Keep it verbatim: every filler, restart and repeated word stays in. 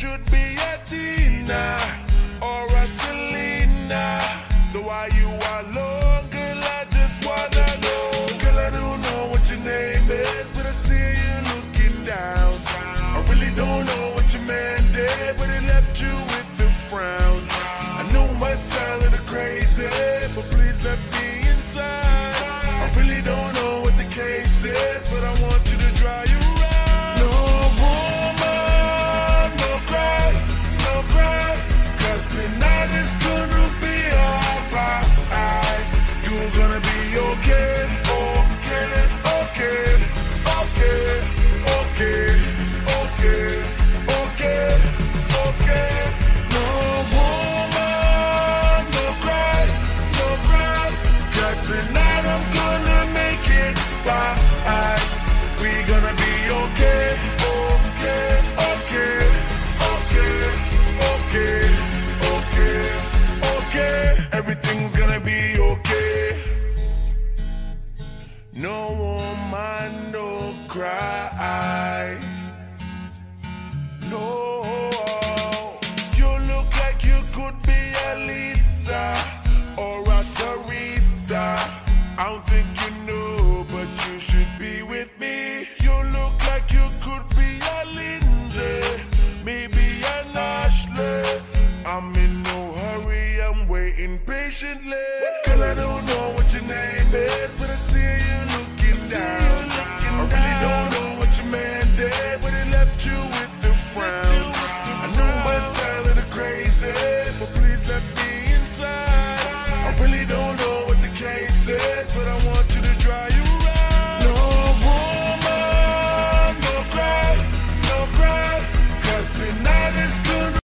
should be a Tina or a Selena. So why you alone, girl? I just wanna know. Girl, I don't know what your name is, but I see you looking down. I really don't know what your man did, but he left you with a frown. I know my sound a little crazy, but please let me inside. I really don't know what the case is, but I want you to dry your eyes. No woman, no cry, no cry, cause tonight is gonna be alright. You're gonna be okay, okay, okay, okay, okay, okay, okay, okay. No woman, no cry, no cry, cause tonight I'm gonna make it right. We gonna be okay, okay, okay, okay, okay, okay, okay. Everything's gonna be okay. No woman, no cry. No, you look like you could be a Lisa or a Teresa. I don't think you know, but you should be with me. You look like you could be a Lindsay, maybe an Ashley. I'm in no hurry, I'm waiting patiently.